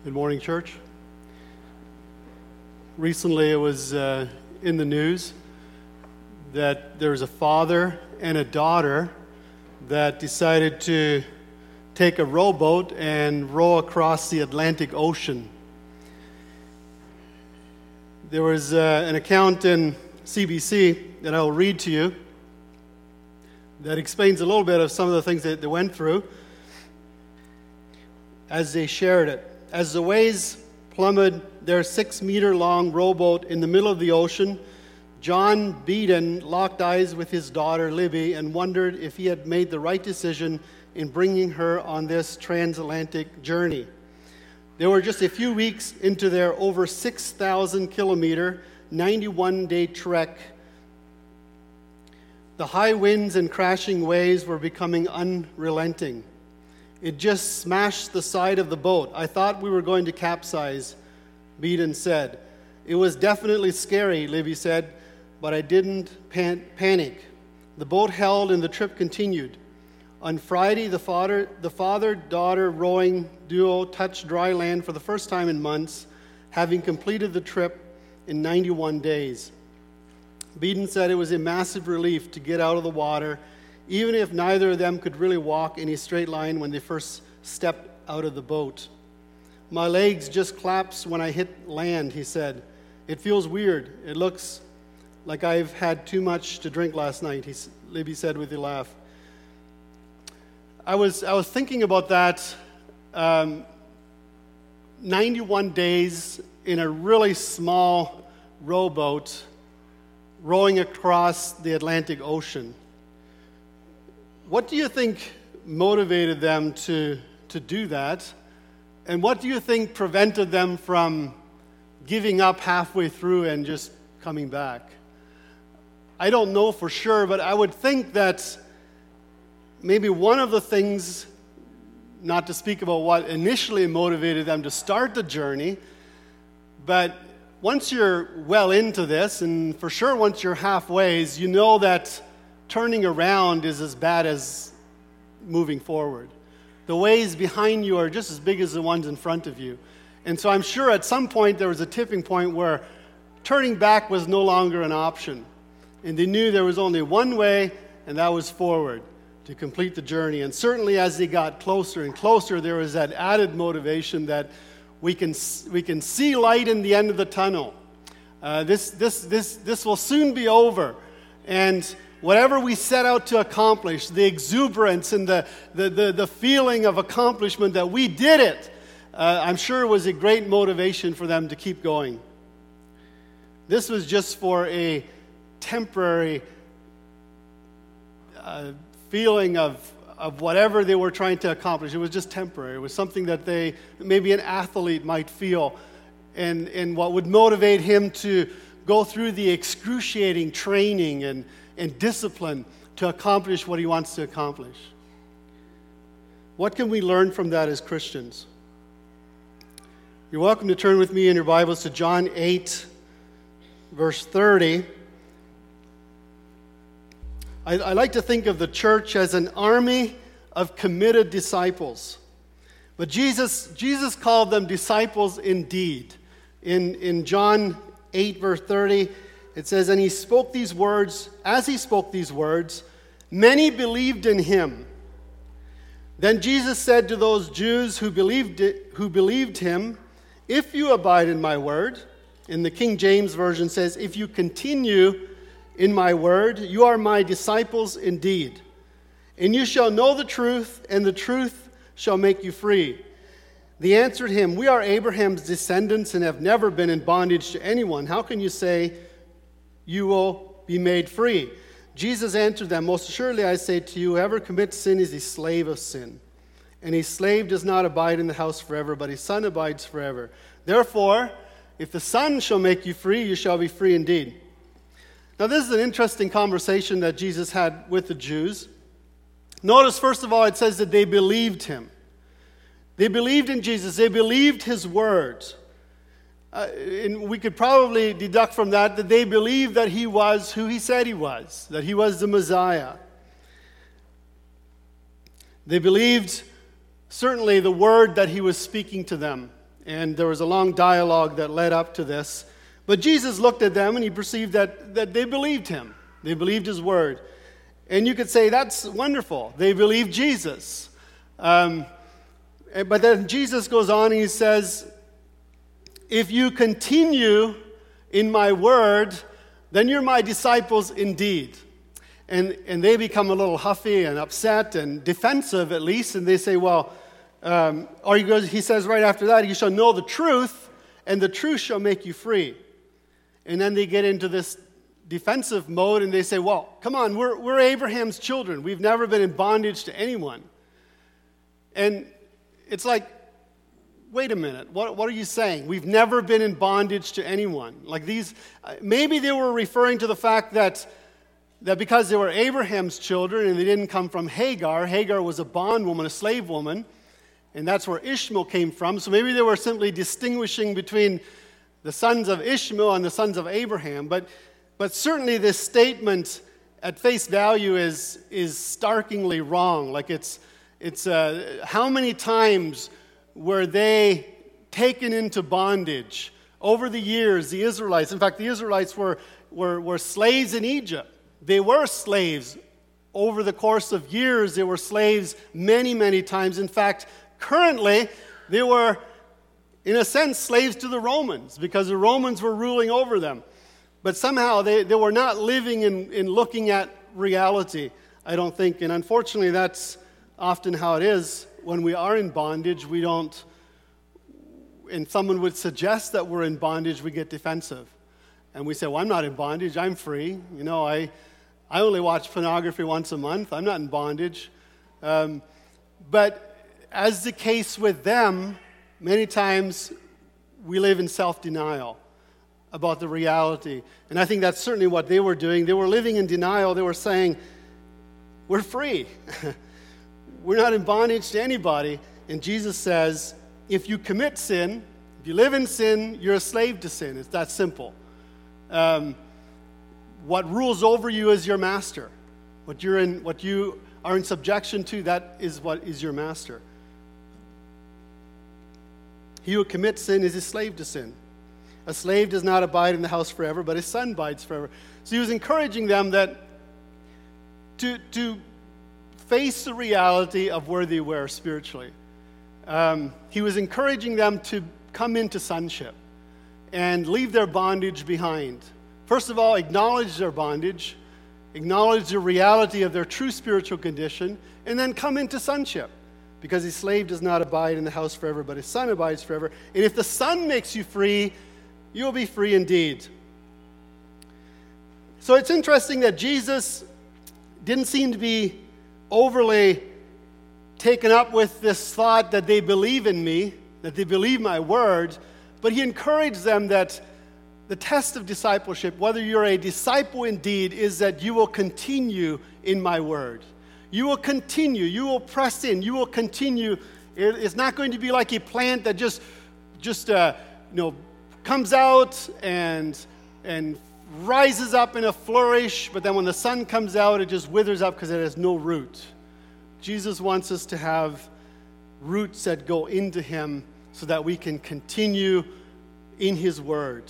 Good morning, church. Recently, it was in the news that there was a father and a daughter that decided to take a rowboat and row across the Atlantic Ocean. There was an account in CBC that I will read to you that explains a little bit of some of the things that they went through as they shared it. As the waves plummeted their 6-meter-long rowboat in the middle of the ocean, John Beeden locked eyes with his daughter Libby and wondered if he had made the right decision in bringing her on this transatlantic journey. They were just a few weeks into their over 6,000-kilometer, 91-day trek. The high winds and crashing waves were becoming unrelenting. It just smashed the side of the boat. I thought we were going to capsize, Beeden said. It was definitely scary, Libby said, but I didn't panic. The boat held and the trip continued. On Friday, the father-daughter rowing duo touched dry land for the first time in months, having completed the trip in 91 days. Beeden said it was a massive relief to get out of the water, even if neither of them could really walk in a straight line when they first stepped out of the boat. My legs just collapsed when I hit land, he said. It feels weird. It looks like I've had too much to drink last night, Libby said with a laugh. I was thinking about that 91 days in a really small rowboat rowing across the Atlantic Ocean. What do you think motivated them to do that? And what do you think prevented them from giving up halfway through and just coming back? I don't know for sure, but I would think that maybe one of the things, not to speak about what initially motivated them to start the journey, but once you're well into this, and for sure once you're halfway, you know that turning around is as bad as moving forward. The waves behind you are just as big as the ones in front of you. And so I'm sure at some point there was a tipping point where turning back was no longer an option. And they knew there was only one way, and that was forward to complete the journey. And certainly as they got closer and closer, there was that added motivation that we can see light in the end of the tunnel. This will soon be over. And whatever we set out to accomplish, the exuberance and the feeling of accomplishment that we did it, I'm sure was a great motivation for them to keep going. This was just for a temporary feeling of whatever they were trying to accomplish. It was just temporary. It was something that maybe an athlete might feel, and what would motivate him to go through the excruciating training and discipline to accomplish what he wants to accomplish. What can we learn from that as Christians? You're welcome to turn with me in your Bibles to John 8, verse 30. I like to think of the church as an army of committed disciples. But Jesus called them disciples indeed. In John 8, verse 30, it says, and he spoke these words, as he spoke these words, many believed in him. Then Jesus said to those Jews who believed him, if you abide in my word, in the King James Version says, if you continue in my word, you are my disciples indeed. And you shall know the truth, and the truth shall make you free. They answered him, we are Abraham's descendants and have never been in bondage to anyone. How can you say you will be made free? Jesus answered them, most assuredly I say to you, whoever commits sin is a slave of sin. And a slave does not abide in the house forever, but a son abides forever. Therefore, if the Son shall make you free, you shall be free indeed. Now this is an interesting conversation that Jesus had with the Jews. Notice, first of all, it says that they believed him. They believed in Jesus. They believed his words. And we could probably deduct from that they believed that he was who he said he was, that he was the Messiah. They believed certainly the word that he was speaking to them. And there was a long dialogue that led up to this. But Jesus looked at them and he perceived that they believed him. They believed his word. And you could say, that's wonderful. They believed Jesus. But then Jesus goes on and he says, if you continue in my word, then you're my disciples indeed. And they become a little huffy and upset and defensive at least. And they say, well, he says right after that, you shall know the truth, and the truth shall make you free. And then they get into this defensive mode, and they say, well, come on, we're Abraham's children. We've never been in bondage to anyone. And it's like, wait a minute, what are you saying? We've never been in bondage to anyone. Like these, maybe they were referring to the fact that because they were Abraham's children and they didn't come from Hagar. Hagar was a bondwoman, a slave woman, and that's where Ishmael came from. So maybe they were simply distinguishing between the sons of Ishmael and the sons of Abraham. But certainly this statement at face value is starkingly wrong. Like it's how many times were they taken into bondage over the years? The Israelites, in fact, the Israelites were slaves in Egypt. They were slaves over the course of years. They were slaves many, many times. In fact, currently they were, in a sense, slaves to the Romans because the Romans were ruling over them. But somehow they were not living in looking at reality, I don't think. And unfortunately, that's often how it is. When we are in bondage, we don't, and someone would suggest that we're in bondage, we get defensive. And we say, well, I'm not in bondage, I'm free. You know, I only watch pornography once a month, I'm not in bondage. But as the case with them, many times we live in self-denial about the reality. And I think that's certainly what they were doing. They were living in denial. They were saying, we're free. We're not in bondage to anybody. And Jesus says, if you commit sin, if you live in sin, you're a slave to sin. It's that simple. What rules over you is your master. What you are in subjection to, that is what is your master. He who commits sin is a slave to sin. A slave does not abide in the house forever, but his son abides forever. So he was encouraging them that to face the reality of where they were spiritually. He was encouraging them to come into sonship and leave their bondage behind. First of all, acknowledge their bondage, acknowledge the reality of their true spiritual condition, and then come into sonship. Because his slave does not abide in the house forever, but his son abides forever. And if the son makes you free, you'll be free indeed. So it's interesting that Jesus didn't seem to be overly taken up with this thought that they believe in me, that they believe my word, but he encouraged them that the test of discipleship, whether you're a disciple indeed, is that you will continue in my word. You will continue. You will press in. You will continue. It's not going to be like a plant that just comes out and rises up in a flourish, but then when the sun comes out, it just withers up because it has no root. Jesus wants us to have roots that go into him so that we can continue in his word.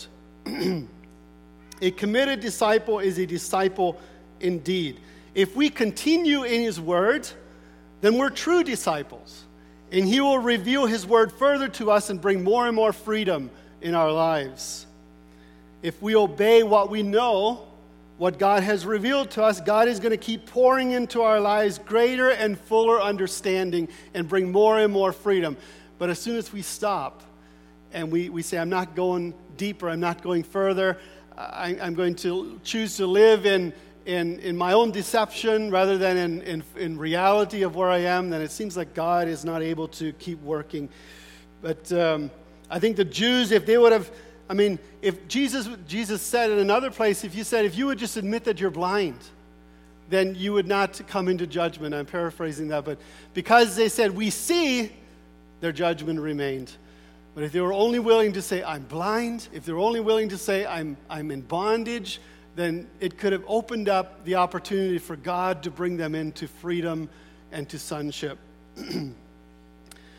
A committed disciple is a disciple indeed. If we continue in his word, then we're true disciples. And he will reveal his word further to us and bring more and more freedom in our lives. If we obey what we know, what God has revealed to us, God is going to keep pouring into our lives greater and fuller understanding and bring more and more freedom. But as soon as we stop and we say, I'm not going deeper, I'm not going further, I'm going to choose to live in my own deception rather than in reality of where I am, then it seems like God is not able to keep working. But I think the Jews, if they would have, if Jesus said in another place, if you would just admit that you're blind, then you would not come into judgment. I'm paraphrasing that, but because they said, we see, their judgment remained. But if they were only willing to say, I'm blind, if they were only willing to say, I'm in bondage, then it could have opened up the opportunity for God to bring them into freedom and to sonship.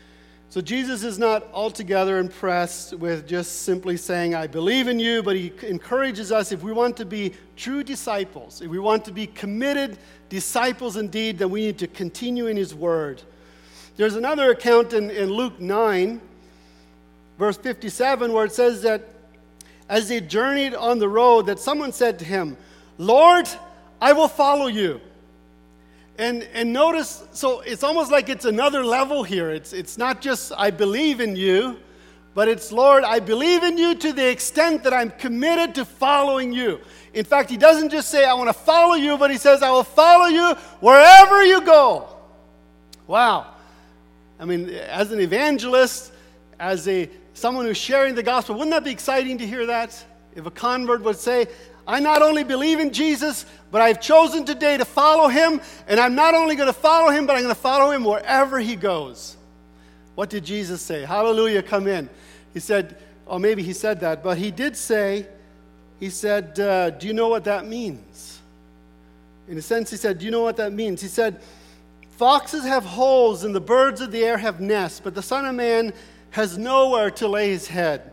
So Jesus is not altogether impressed with just simply saying, I believe in you, but he encourages us, if we want to be true disciples, if we want to be committed disciples indeed, then we need to continue in his word. There's another account in Luke 9, verse 57, where it says that as they journeyed on the road, that someone said to him, Lord, I will follow you. And notice, so it's almost like it's another level here. It's not just, I believe in you, but it's, Lord, I believe in you to the extent that I'm committed to following you. In fact, he doesn't just say, I want to follow you, but he says, I will follow you wherever you go. Wow. I mean, as an evangelist, as someone who's sharing the gospel, wouldn't that be exciting to hear that? If a convert would say, I not only believe in Jesus, but I've chosen today to follow him, and I'm not only going to follow him, but I'm going to follow him wherever he goes. What did Jesus say? Hallelujah, come in. He said, or maybe he said that, but he did say, he said, do you know what that means? In a sense, he said, do you know what that means? He said, foxes have holes and the birds of the air have nests, but the Son of Man has nowhere to lay his head.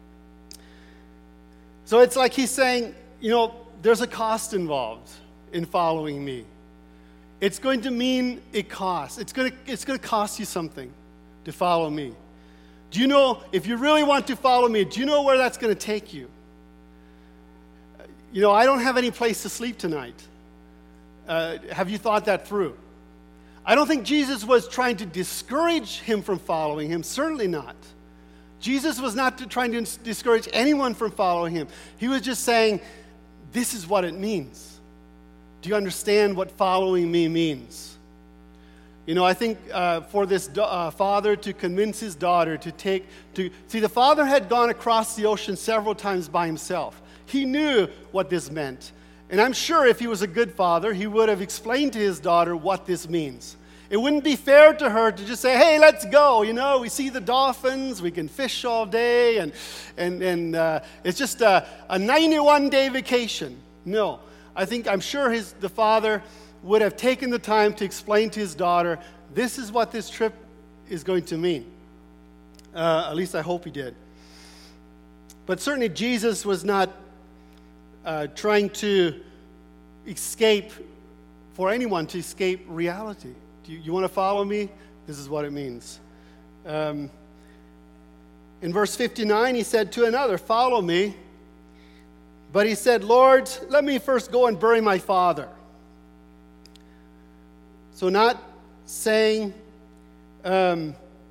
So it's like he's saying, there's a cost involved in following me. It's going to mean a cost. It's going to cost you something to follow me. Do you know, if you really want to follow me, do you know where that's going to take you? I don't have any place to sleep tonight. Have you thought that through? I don't think Jesus was trying to discourage him from following him. Certainly not. Jesus was not trying to discourage anyone from following him. He was just saying, this is what it means. Do you understand what following me means? I think for this father to convince his daughter the father had gone across the ocean several times by himself. He knew what this meant. And I'm sure if he was a good father, he would have explained to his daughter what this means. It wouldn't be fair to her to just say, hey, let's go. We see the dolphins, we can fish all day, and it's just a 91-day vacation. No, I'm sure the father would have taken the time to explain to his daughter, this is what this trip is going to mean. At least I hope he did. But certainly Jesus was not trying to escape, for anyone to escape reality. You want to follow me? This is what it means. In verse 59, he said to another, follow me. But he said, Lord, let me first go and bury my father. So not saying that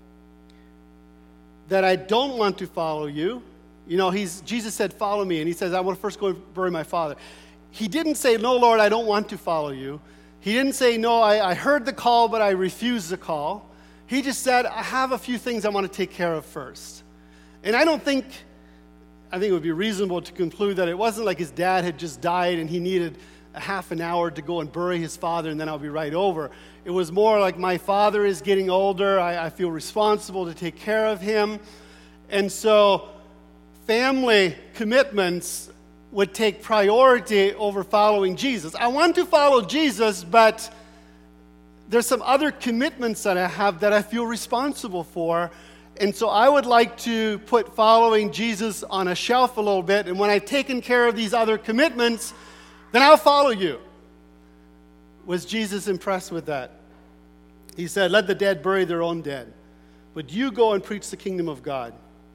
I don't want to follow you. Jesus said, follow me. And he says, I want to first go and bury my father. He didn't say, no, Lord, I don't want to follow you. He didn't say, no, I heard the call, but I refuse the call. He just said, I have a few things I want to take care of first. And I think it would be reasonable to conclude that it wasn't like his dad had just died and he needed a half an hour to go and bury his father and then I'll be right over. It was more like my father is getting older. I feel responsible to take care of him. And so family commitments would take priority over following Jesus. I want to follow Jesus, but there's some other commitments that I have that I feel responsible for. And so I would like to put following Jesus on a shelf a little bit. And when I've taken care of these other commitments, then I'll follow you. Was Jesus impressed with that? He said, let the dead bury their own dead. But you go and preach the kingdom of God.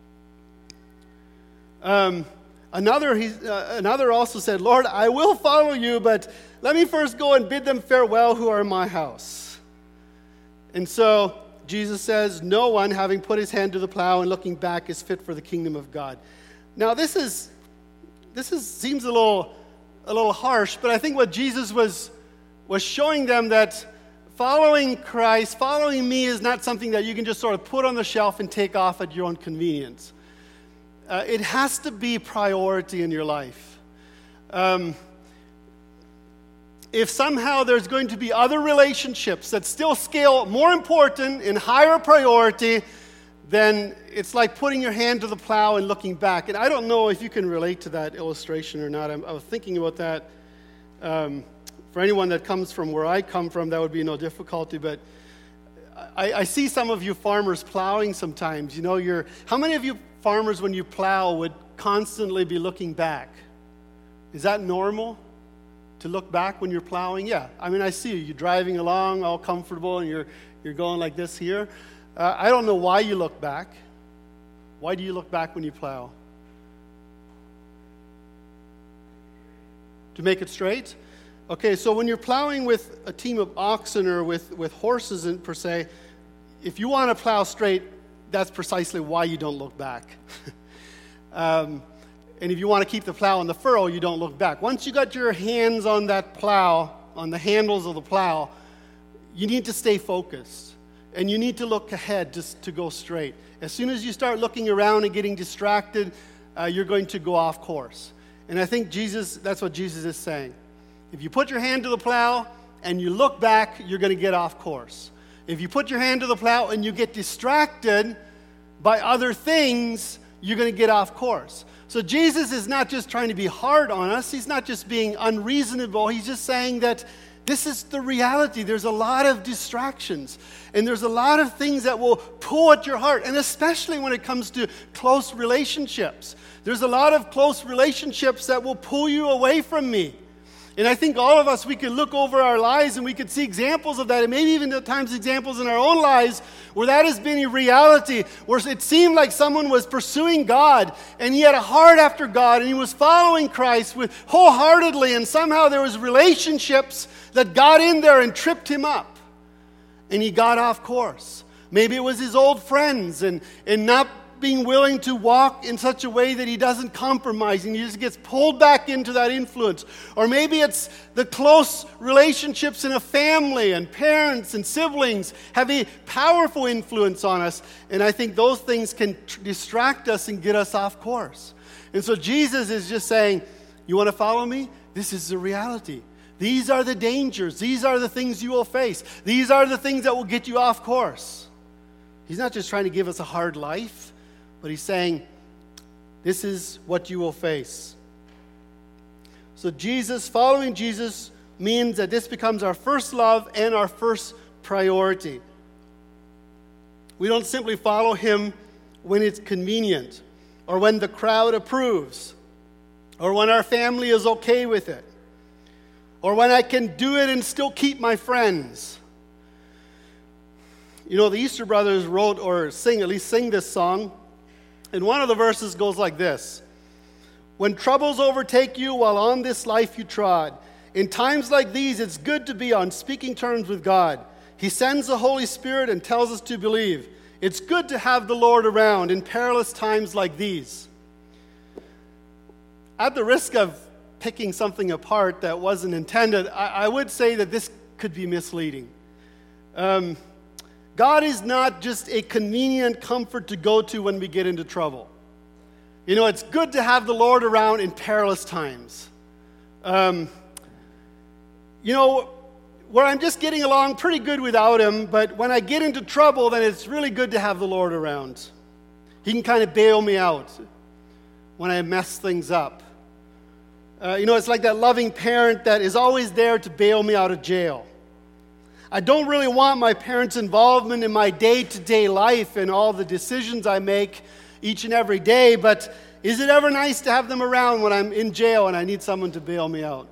Another also said, Lord, I will follow you, but let me first go and bid them farewell who are in my house. And so Jesus says, no one, having put his hand to the plow and looking back, is fit for the kingdom of God. Now this seems a little harsh, but I think what Jesus was showing them that following Christ, following me is not something that you can just sort of put on the shelf and take off at your own convenience. It has to be priority in your life. If somehow there's going to be other relationships that still scale more important and higher priority, then it's like putting your hand to the plow and looking back. And I don't know if you can relate to that illustration or not. I was thinking about that. For anyone that comes from where I come from, that would be no difficulty. But I see some of you farmers plowing sometimes. You know, how many of you farmers, when you plow, would constantly be looking back? Is that normal to look back when you're plowing? Yeah. I mean, I see you. You're driving along all comfortable and you're going like this here. I don't know why you look back. Why do you look back when you plow? To make it straight? Okay, so when you're plowing with a team of oxen or with horses per se, if you want to plow straight, that's precisely why you don't look back. And if you want to keep the plow on the furrow, you don't look back. Once you got your hands on that plow, on the handles of the plow, you need to stay focused. And you need to look ahead just to go straight. As soon as you start looking around and getting distracted, you're going to go off course. And I think that's what Jesus is saying. If you put your hand to the plow and you look back, you're going to get off course. If you put your hand to the plow and you get distracted by other things, you're going to get off course. So Jesus is not just trying to be hard on us. He's not just being unreasonable. He's just saying that this is the reality. There's a lot of distractions. And there's a lot of things that will pull at your heart. And especially when it comes to close relationships. There's a lot of close relationships that will pull you away from me. And I think all of us, we could look over our lives and we could see examples of that, and maybe even at times examples in our own lives where that has been a reality, where it seemed like someone was pursuing God and he had a heart after God and he was following Christ wholeheartedly, and somehow there was relationships that got in there and tripped him up and he got off course. Maybe it was his old friends and not being willing to walk in such a way that he doesn't compromise and he just gets pulled back into that influence. Or maybe it's the close relationships in a family, and parents and siblings have a powerful influence on us, and I think those things can distract us and get us off course. And so Jesus is just saying, you want to follow me? This is the reality. These are the dangers. These are the things you will face. These are the things that will get you off course. He's not just trying to give us a hard life, but he's saying, this is what you will face. So following Jesus means that this becomes our first love and our first priority. We don't simply follow him when it's convenient, or when the crowd approves, or when our family is okay with it, or when I can do it and still keep my friends. You know, the Easter Brothers wrote or sing this song. And one of the verses goes like this: when troubles overtake you while on this life you trod, in times like these it's good to be on speaking terms with God. He sends the Holy Spirit and tells us to believe. It's good to have the Lord around in perilous times like these. At the risk of picking something apart that wasn't intended, I would say that this could be misleading. God is not just a convenient comfort to go to when we get into trouble. You know, it's good to have the Lord around in perilous times. You know, where I'm just getting along pretty good without him, but when I get into trouble, then it's really good to have the Lord around. He can kind of bail me out when I mess things up. You know, it's like that loving parent that is always there to bail me out of jail. I don't really want my parents' involvement in my day-to-day life and all the decisions I make each and every day, but is it ever nice to have them around when I'm in jail and I need someone to bail me out?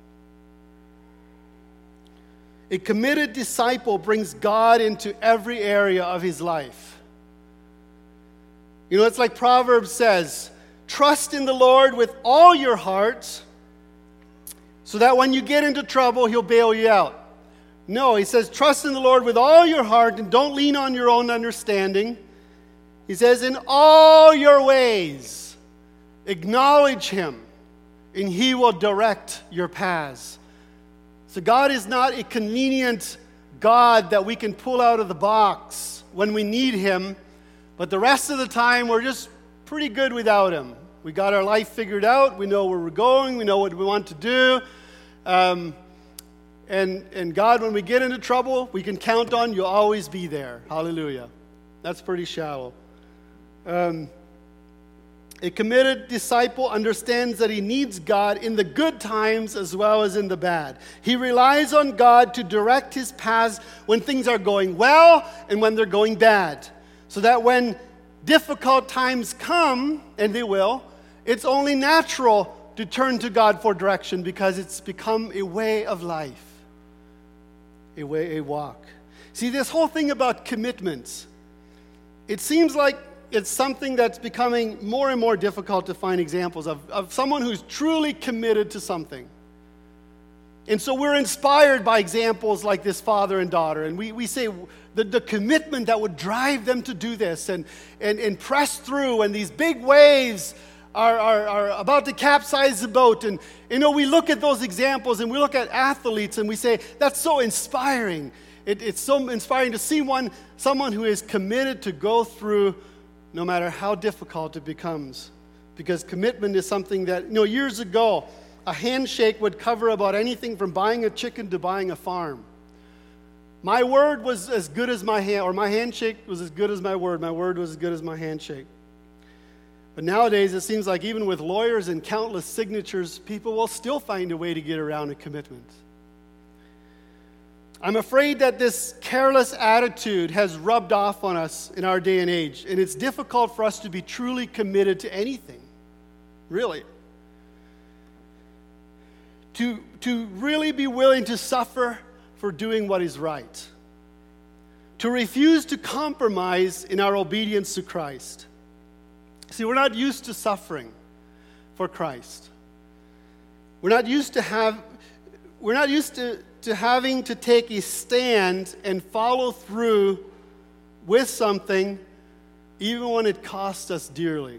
A committed disciple brings God into every area of his life. You know, it's like Proverbs says, trust in the Lord with all your heart so that when you get into trouble, he'll bail you out. No, he says, trust in the Lord with all your heart and don't lean on your own understanding. He says, in all your ways, acknowledge him, and he will direct your paths. So God is not a convenient God that we can pull out of the box when we need him, but the rest of the time we're just pretty good without him. We got our life figured out. We know where we're going. We know what we want to do. And God, when we get into trouble, we can count on you'll always be there. Hallelujah. That's pretty shallow. A committed disciple understands that he needs God in the good times as well as in the bad. He relies on God to direct his paths when things are going well and when they're going bad, so that when difficult times come, and they will, it's only natural to turn to God for direction because it's become a way of life, a walk. See, this whole thing about commitments, it seems like it's something that's becoming more and more difficult to find examples of someone who's truly committed to something. And so we're inspired by examples like this father and daughter, and we say the commitment that would drive them to do this and press through, and these big waves are about to capsize the boat. And we look at those examples and we look at athletes and we say, that's so inspiring. It's so inspiring to see someone who is committed to go through no matter how difficult it becomes. Because commitment is something that, years ago, a handshake would cover about anything from buying a chicken to buying a farm. My word was as good as my handshake was as good as my word. My word was as good as my handshake. But nowadays, it seems like even with lawyers and countless signatures, people will still find a way to get around a commitment. I'm afraid that this careless attitude has rubbed off on us in our day and age, and it's difficult for us to be truly committed to anything, really. To really be willing to suffer for doing what is right. To refuse to compromise in our obedience to Christ. See, we're not used to suffering for Christ. We're not used to having to take a stand and follow through with something even when it costs us dearly.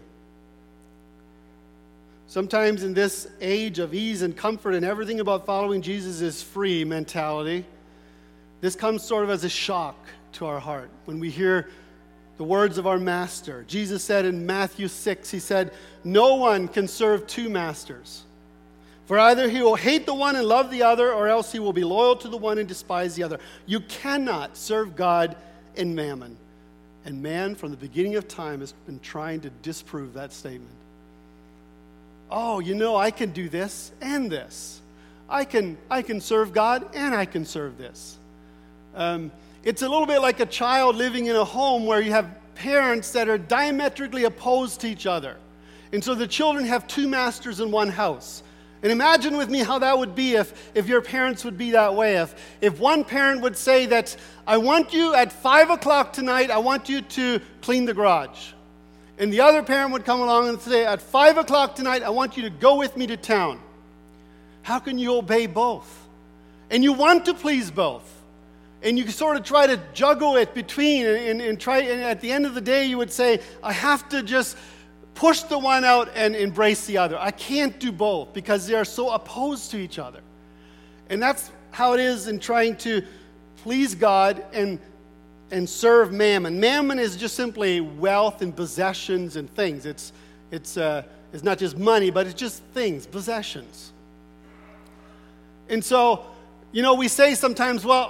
Sometimes in this age of ease and comfort and everything about following Jesus is free mentality, this comes sort of as a shock to our heart when we hear the words of our master. Jesus said in Matthew 6, he said, "No one can serve two masters. For either he will hate the one and love the other, or else he will be loyal to the one and despise the other. You cannot serve God and mammon." And man, from the beginning of time, has been trying to disprove that statement. Oh, I can do this and this. I can serve God and I can serve this. It's a little bit like a child living in a home where you have parents that are diametrically opposed to each other. And so the children have two masters in one house. And imagine with me how that would be if your parents would be that way. If one parent would say that, "I want you at 5 o'clock tonight, I want you to clean the garage." And the other parent would come along and say, "At 5 o'clock tonight, I want you to go with me to town." How can you obey both? And you want to please both. And you sort of try to juggle it between and at the end of the day you would say, "I have to just push the one out and embrace the other. I can't do both because they are so opposed to each other." And that's how it is in trying to please God and serve mammon. Mammon is just simply wealth and possessions and things. It's not just money, but it's just things, possessions. And so, we say sometimes, "Well,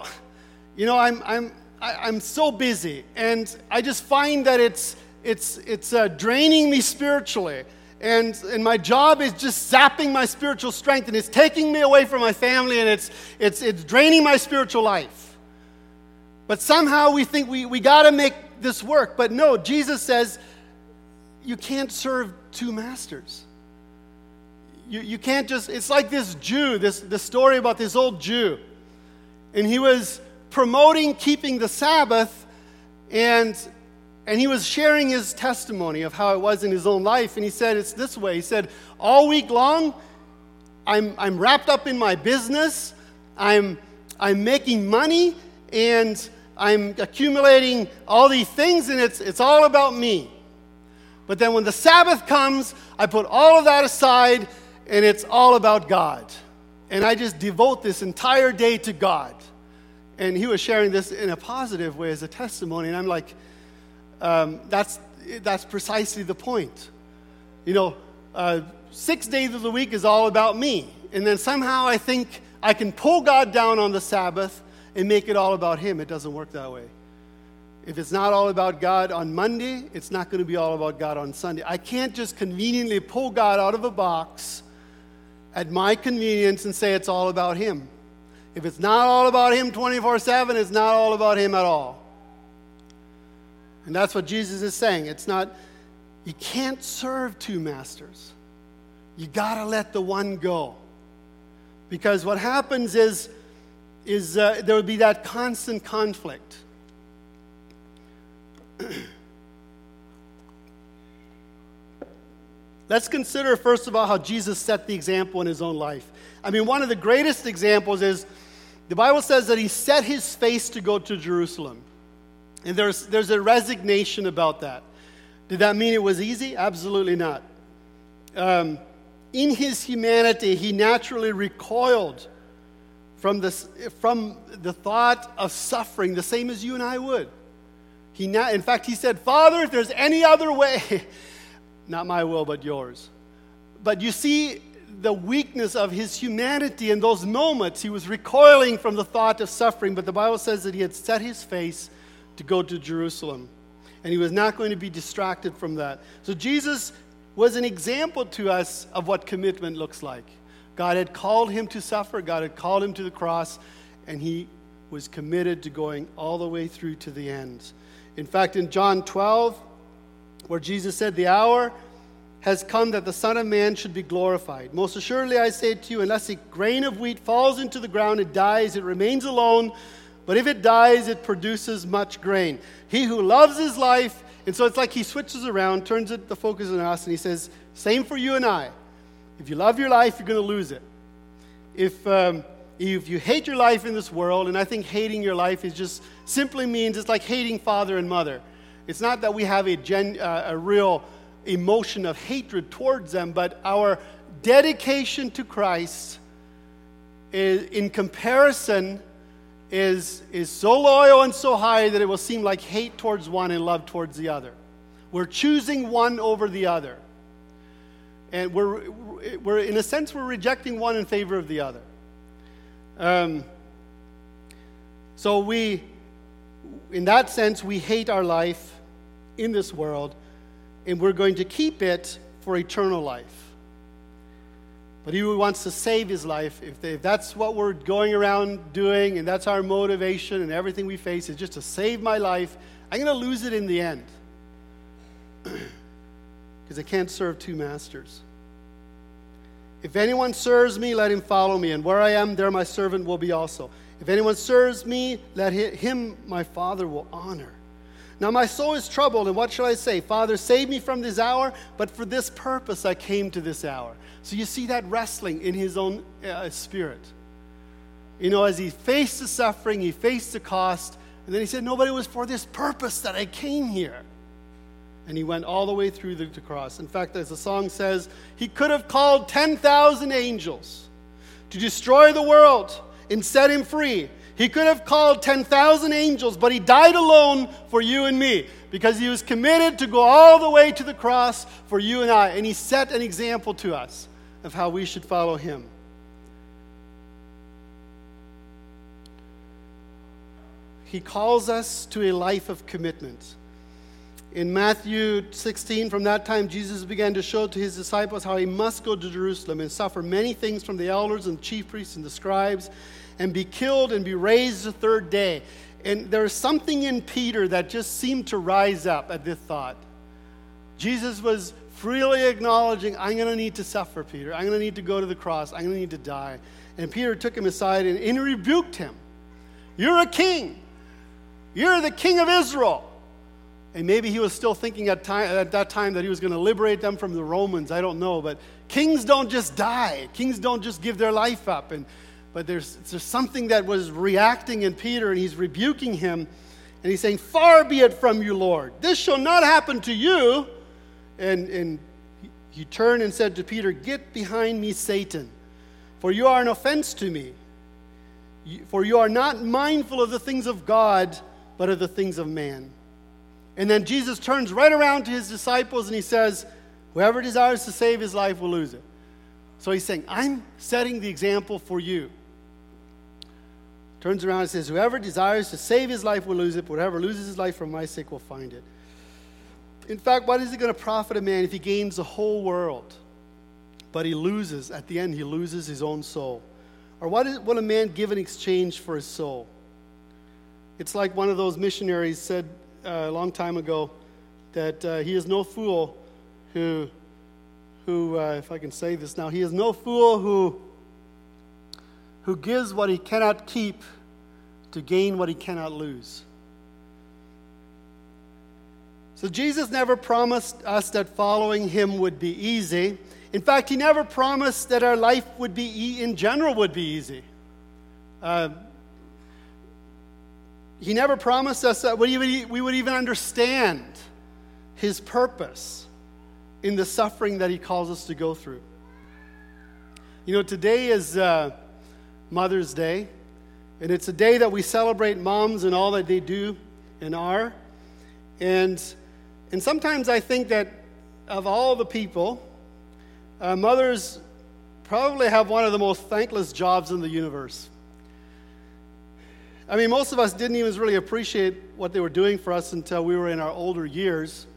I'm so busy, and I just find that it's draining me spiritually, and my job is just zapping my spiritual strength, and it's taking me away from my family, and it's draining my spiritual life." But somehow we think we got to make this work. But no, Jesus says you can't serve two masters. You can't just. It's like this Jew. The story about this old Jew, and he was promoting keeping the Sabbath, and he was sharing his testimony of how it was in his own life. And he said it's this way. He said, "All week long, I'm wrapped up in my business. I'm making money, and I'm accumulating all these things, and it's all about me. But then when the Sabbath comes, I put all of that aside, and it's all about God. And I just devote this entire day to God." And he was sharing this in a positive way as a testimony. And I'm like, that's precisely the point. 6 days of the week is all about me. And then somehow I think I can pull God down on the Sabbath and make it all about him. It doesn't work that way. If it's not all about God on Monday, it's not going to be all about God on Sunday. I can't just conveniently pull God out of a box at my convenience and say it's all about Him. If it's not all about Him 24/7, it's not all about Him at all. And that's what Jesus is saying. It's not, you can't serve two masters. You got to let the one go. Because what happens is there will be that constant conflict. Let's consider, first of all, how Jesus set the example in His own life. I mean, one of the greatest examples is, the Bible says that He set His face to go to Jerusalem. And there's a resignation about that. Did that mean it was easy? Absolutely not. In His humanity, He naturally recoiled from the thought of suffering, the same as you and I would. In fact, He said, Father, if there's any other way, not my will, but yours. But you see the weakness of His humanity in those moments. He was recoiling from the thought of suffering, but the Bible says that He had set His face to go to Jerusalem. And He was not going to be distracted from that. So Jesus was an example to us of what commitment looks like. God had called Him to suffer. God had called Him to the cross. And He was committed to going all the way through to the end. In fact, in John 12, where Jesus said, the hour has come that the Son of Man should be glorified. Most assuredly I say to you, unless a grain of wheat falls into the ground, it dies, it remains alone. But if it dies, it produces much grain. He who loves his life, and so it's like He switches around, turns the focus on us, and He says, same for you and I. If you love your life, you're going to lose it. If you hate your life in this world, and I think hating your life is just simply means it's like hating father and mother. It's not that we have a real emotion of hatred towards them, but our dedication to Christ is, in comparison, is so loyal and so high that it will seem like hate towards one and love towards the other. We're choosing one over the other. And we're in a sense, we're rejecting one in favor of the other. So we, in that sense, we hate our life in this world, and we're going to keep it for eternal life. But he who wants to save his life, if that's what we're going around doing, and that's our motivation, and everything we face is just to save my life, I'm going to lose it in the end. Because I can't serve two masters. If anyone serves me, let him follow me, and where I am, there my servant will be also. If anyone serves me, let him my Father will honor. Now my soul is troubled, and what shall I say? Father, save me from this hour, but for this purpose I came to this hour. So you see that wrestling in his own spirit. You know, as he faced the suffering, he faced the cost, and then he said, no, but it was for this purpose that I came here. And he went all the way through the cross. In fact, as the song says, he could have called 10,000 angels to destroy the world and set him free. He could have called 10,000 angels, but he died alone for you and me because he was committed to go all the way to the cross for you and I. And he set an example to us of how we should follow him. He calls us to a life of commitment. In Matthew 16, from that time, Jesus began to show to his disciples how he must go to Jerusalem and suffer many things from the elders and chief priests and the scribes, and be killed and be raised the third day. And there's something in Peter that just seemed to rise up at this thought. Jesus was freely acknowledging, I'm going to need to suffer, Peter. I'm going to need to go to the cross. I'm going to need to die. And Peter took him aside and rebuked him. You're a king. You're the king of Israel. And maybe he was still thinking at that time that he was going to liberate them from the Romans. I don't know. But kings don't just die. Kings don't just give their life up. But there's something that was reacting in Peter, and he's rebuking him. And he's saying, far be it from you, Lord. This shall not happen to you. And he turned and said to Peter, get behind me, Satan. For you are an offense to me. For you are not mindful of the things of God, but of the things of man. And then Jesus turns right around to his disciples and he says, whoever desires to save his life will lose it. So he's saying, I'm setting the example for you. Turns around and says, whoever desires to save his life will lose it, but whoever loses his life for my sake will find it. In fact, what is it going to profit a man if he gains the whole world, but at the end he loses his own soul? Or what will a man give in exchange for his soul? It's like one of those missionaries said a long time ago, that he is no fool who if I can say this now, he is no fool who gives what he cannot keep to gain what he cannot lose. So Jesus never promised us that following him would be easy. In fact, he never promised that our life would be, in general, would be easy. He never promised us that we would even understand his purpose in the suffering that he calls us to go through. You know, today is Mother's Day, and it's a day that we celebrate moms and all that they do and are. And sometimes I think that of all the people, mothers probably have one of the most thankless jobs in the universe. I mean, most of us didn't even really appreciate what they were doing for us until we were in our older years.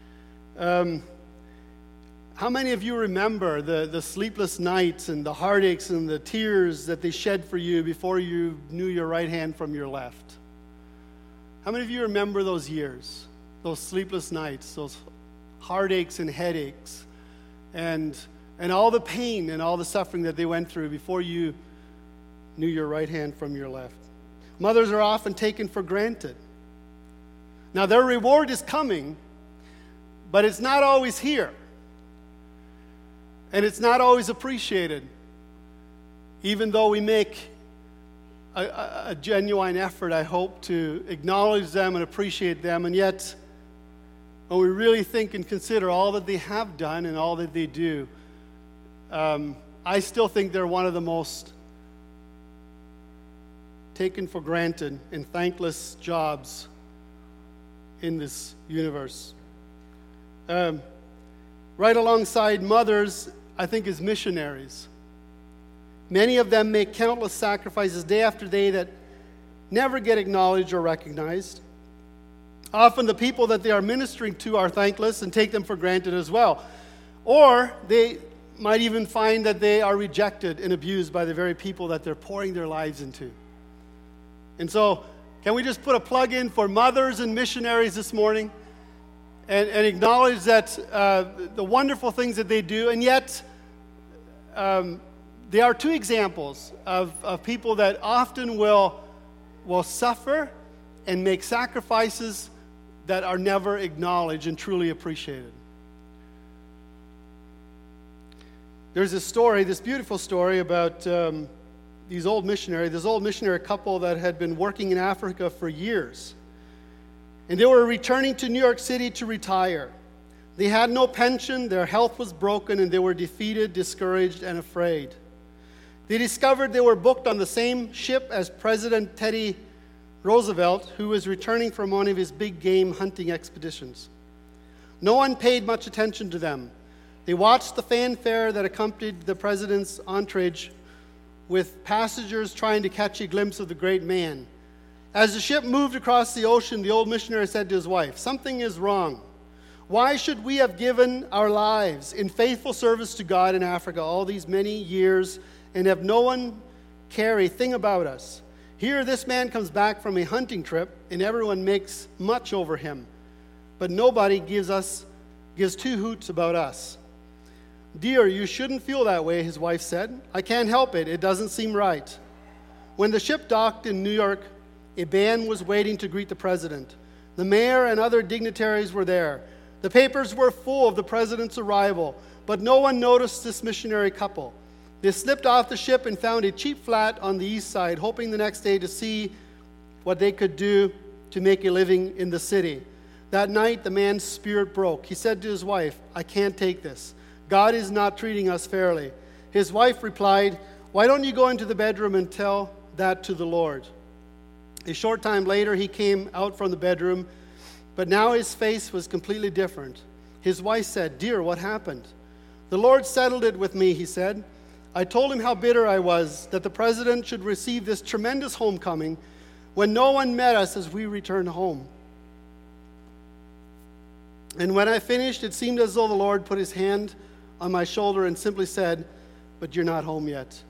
How many of you remember the sleepless nights and the heartaches and the tears that they shed for you before you knew your right hand from your left? How many of you remember those years, those sleepless nights, those heartaches and headaches, and all the pain and all the suffering that they went through before you knew your right hand from your left? Mothers are often taken for granted. Now, their reward is coming, but it's not always here. And it's not always appreciated, even though we make a genuine effort, I hope, to acknowledge them and appreciate them. And yet, when we really think and consider all that they have done and all that they do, I still think they're one of the most taken for granted and thankless jobs in this universe. Right alongside mothers, I think, is missionaries. Many of them make countless sacrifices day after day that never get acknowledged or recognized. Often the people that they are ministering to are thankless and take them for granted as well. Or they might even find that they are rejected and abused by the very people that they're pouring their lives into. And so, can we just put a plug in for mothers and missionaries this morning and acknowledge that the wonderful things that they do, and yet they are two examples of people that often will suffer and make sacrifices that are never acknowledged and truly appreciated. There's a story, this beautiful story about this old missionary couple that had been working in Africa for years. And they were returning to New York City to retire. They had no pension, their health was broken, and they were defeated, discouraged, and afraid. They discovered they were booked on the same ship as President Teddy Roosevelt, who was returning from one of his big game hunting expeditions. No one paid much attention to them. They watched the fanfare that accompanied the president's entourage, with passengers trying to catch a glimpse of the great man. As the ship moved across the ocean, the old missionary said to his wife, "Something is wrong. Why should we have given our lives in faithful service to God in Africa all these many years and have no one care a thing about us? Here this man comes back from a hunting trip and everyone makes much over him, but nobody gives two hoots about us." "Dear, you shouldn't feel that way," his wife said. "I can't help it. It doesn't seem right." When the ship docked in New York, a band was waiting to greet the president. The mayor and other dignitaries were there. The papers were full of the president's arrival, but no one noticed this missionary couple. They slipped off the ship and found a cheap flat on the east side, hoping the next day to see what they could do to make a living in the city. That night, the man's spirit broke. He said to his wife, "I can't take this. God is not treating us fairly." His wife replied, "Why don't you go into the bedroom and tell that to the Lord?" A short time later, he came out from the bedroom, but now his face was completely different. His wife said, "Dear, what happened?" "The Lord settled it with me," he said. I told him how bitter I was that the president should receive this tremendous homecoming when no one met us as we returned home. And when I finished, it seemed as though the Lord put his hand on my shoulder and simply said, "But you're not home yet."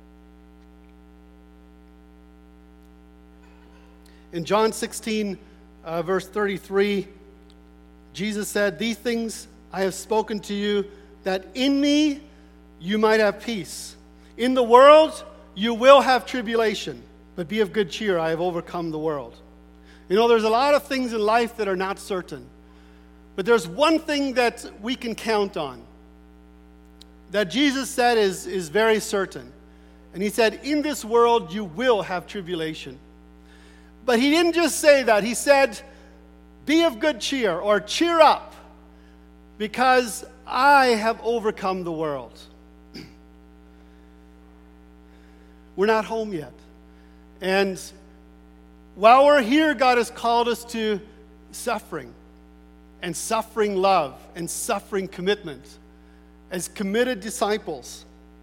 In John 16, verse 33, Jesus said, "These things I have spoken to you, that in me you might have peace. In the world you will have tribulation, but be of good cheer, I have overcome the world." You know, there's a lot of things in life that are not certain. But there's one thing that we can count on, that Jesus said is very certain. And he said, in this world you will have tribulation. But he didn't just say that. He said, be of good cheer, or cheer up, because I have overcome the world. We're not home yet. And while we're here, God has called us to suffering, and suffering love, and suffering commitment. As committed disciples,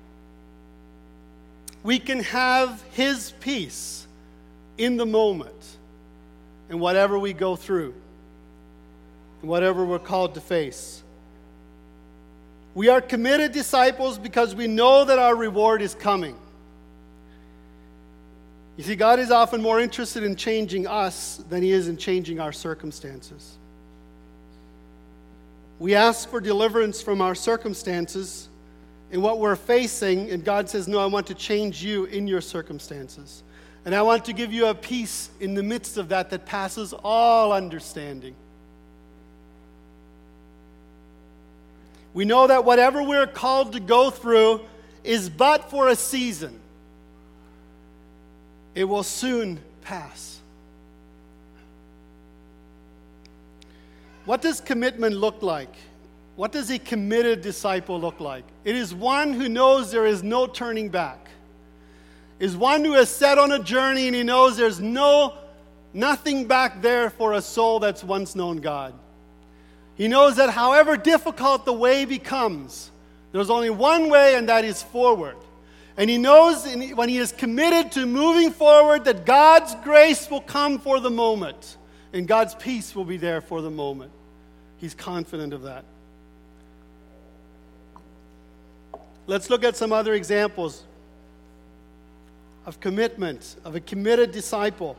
we can have his peace in the moment, in whatever we go through, in whatever we're called to face. We are committed disciples because we know that our reward is coming. You see, God is often more interested in changing us than he is in changing our circumstances. We ask for deliverance from our circumstances and what we're facing, and God says, no, I want to change you in your circumstances. And I want to give you a peace in the midst of that passes all understanding. We know that whatever we're called to go through is but for a season. It will soon pass. What does commitment look like? What does a committed disciple look like? It is one who knows there is no turning back. It is one who has set on a journey and he knows there's nothing back there for a soul that's once known God. He knows that however difficult the way becomes, there's only one way, and that is forward. And he knows when he is committed to moving forward that God's grace will come for the moment. And God's peace will be there for the moment. He's confident of that. Let's look at some other examples of commitment, of a committed disciple.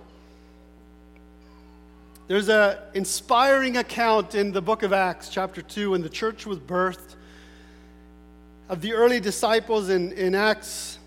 There's an inspiring account in the book of Acts, chapter 2, when the church was birthed, of the early disciples in Acts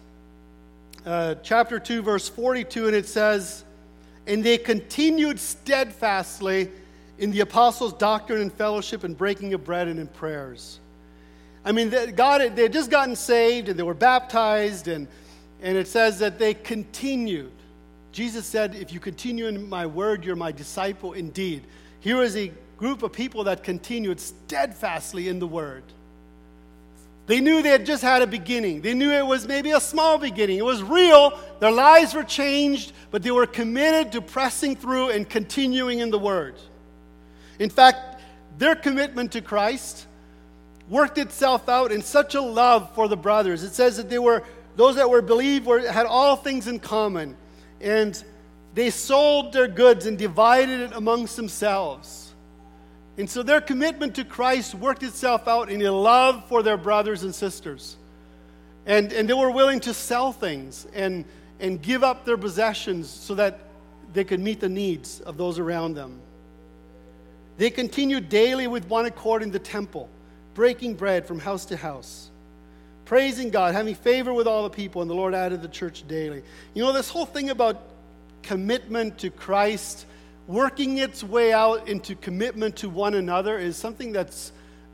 chapter 2, verse 42, and it says, "And they continued steadfastly in the apostles' doctrine and fellowship and breaking of bread and in prayers." I mean, they had just gotten saved and they were baptized, and it says that they continued. Jesus said, if you continue in my word, you're my disciple indeed. Here is a group of people that continued steadfastly in the word. They knew they had just had a beginning. They knew it was maybe a small beginning. It was real. Their lives were changed, but they were committed to pressing through and continuing in the word. In fact, their commitment to Christ worked itself out in such a love for the brothers. It says that those that were believed had all things in common, and they sold their goods and divided it amongst themselves. And so their commitment to Christ worked itself out in a love for their brothers and sisters. And they were willing to sell things and give up their possessions so that they could meet the needs of those around them. They continued daily with one accord in the temple, breaking bread from house to house, praising God, having favor with all the people, and the Lord added the church daily. You know, this whole thing about commitment to Christ working its way out into commitment to one another is something that's,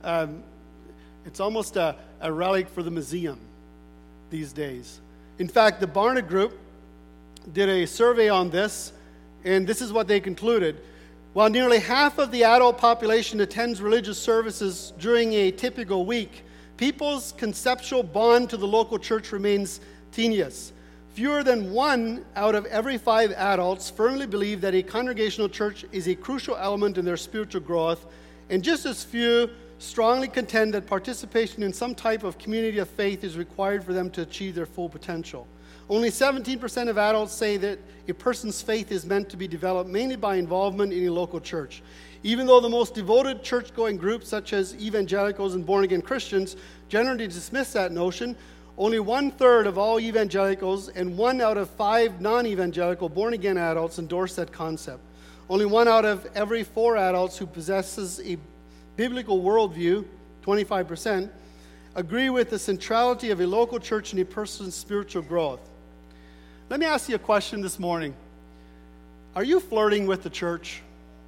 it's almost a relic for the museum these days. In fact, the Barna Group did a survey on this, and this is what they concluded. While nearly half of the adult population attends religious services during a typical week, people's conceptual bond to the local church remains tenuous. Fewer than 1 out of every 5 adults firmly believe that a congregational church is a crucial element in their spiritual growth, and just as few strongly contend that participation in some type of community of faith is required for them to achieve their full potential. Only 17% of adults say that a person's faith is meant to be developed mainly by involvement in a local church. Even though the most devoted church-going groups, such as evangelicals and born-again Christians, generally dismiss that notion, only 1/3 of all evangelicals and 1 out of 5 non-evangelical born-again adults endorse that concept. Only 1 out of every 4 adults who possesses a biblical worldview, 25%, agree with the centrality of a local church in a person's spiritual growth. Let me ask you a question this morning. Are you flirting with the church?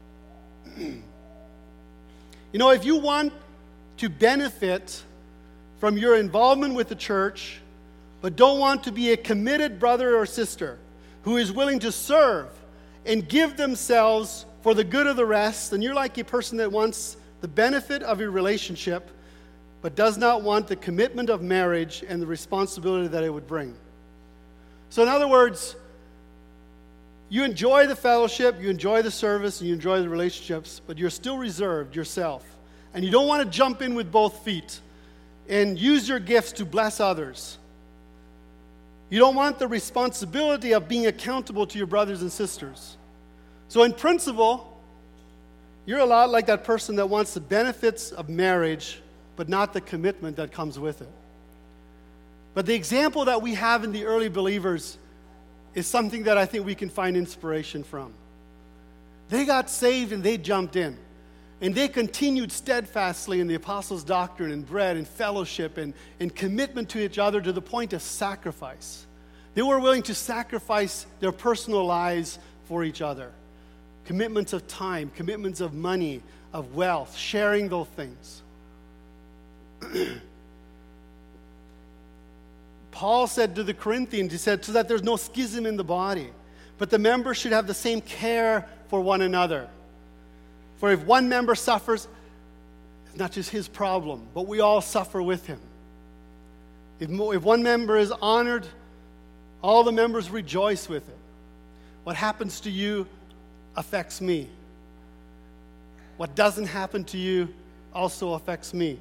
You know, if you want to benefit from your involvement with the church, but don't want to be a committed brother or sister who is willing to serve and give themselves for the good of the rest, then you're like a person that wants the benefit of a relationship, but does not want the commitment of marriage and the responsibility that it would bring. So in other words, you enjoy the fellowship, you enjoy the service, and you enjoy the relationships, but you're still reserved yourself. And you don't want to jump in with both feet and use your gifts to bless others. You don't want the responsibility of being accountable to your brothers and sisters. So in principle, you're a lot like that person that wants the benefits of marriage, but not the commitment that comes with it. But the example that we have in the early believers is something that I think we can find inspiration from. They got saved and they jumped in. And they continued steadfastly in the apostles' doctrine and bread and fellowship and commitment to each other to the point of sacrifice. They were willing to sacrifice their personal lives for each other. Commitments of time, commitments of money, of wealth, sharing those things. Paul said to the Corinthians, he said, so that there's no schism in the body, but the members should have the same care for one another. For if one member suffers, it's not just his problem, but we all suffer with him. If one member is honored, all the members rejoice with it. What happens to you affects me. What doesn't happen to you also affects me.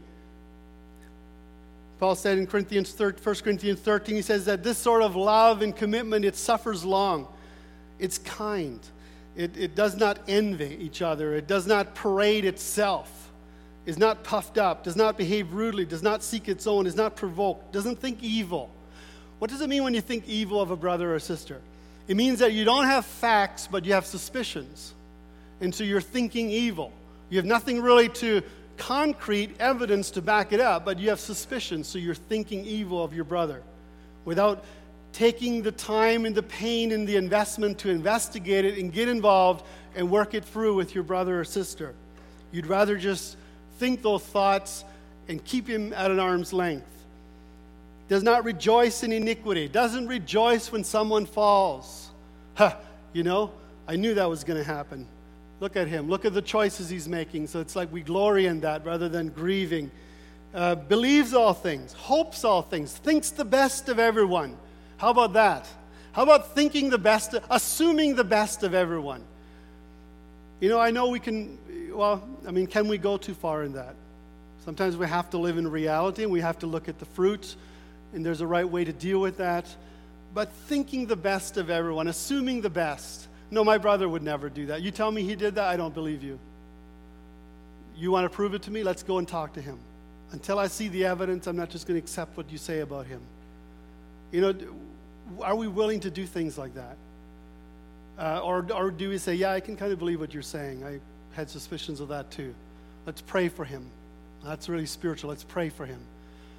Paul said in 1 Corinthians 13, he says that this sort of love and commitment, it suffers long. It's kind. It does not envy each other. It does not parade itself. Is not puffed up. Does not behave rudely. Does not seek its own. Is not provoked. Doesn't think evil. What does it mean when you think evil of a brother or sister? It means that you don't have facts, but you have suspicions. And so you're thinking evil. You have nothing really to concrete evidence to back it up, but you have suspicions, so you're thinking evil of your brother without taking the time and the pain and the investment to investigate it and get involved and work it through with your brother or sister. You'd rather just think those thoughts and keep him at an arm's length. Does not rejoice in iniquity. Doesn't rejoice when someone falls. You know, I knew that was going to happen. Look at him. Look at the choices he's making. So it's like we glory in that rather than grieving. Believes all things. Hopes all things. Thinks the best of everyone. How about that? How about thinking the best, assuming the best of everyone? You know, I know we can, can we go too far in that? Sometimes we have to live in reality and we have to look at the fruits, and there's a right way to deal with that. But thinking the best of everyone, assuming the best. No, my brother would never do that. You tell me he did that, I don't believe you. You want to prove it to me? Let's go and talk to him. Until I see the evidence, I'm not just going to accept what you say about him. You know, are we willing to do things like that? Or do we say, yeah, I can kind of believe what you're saying. I had suspicions of that too. Let's pray for him. That's really spiritual. Let's pray for him.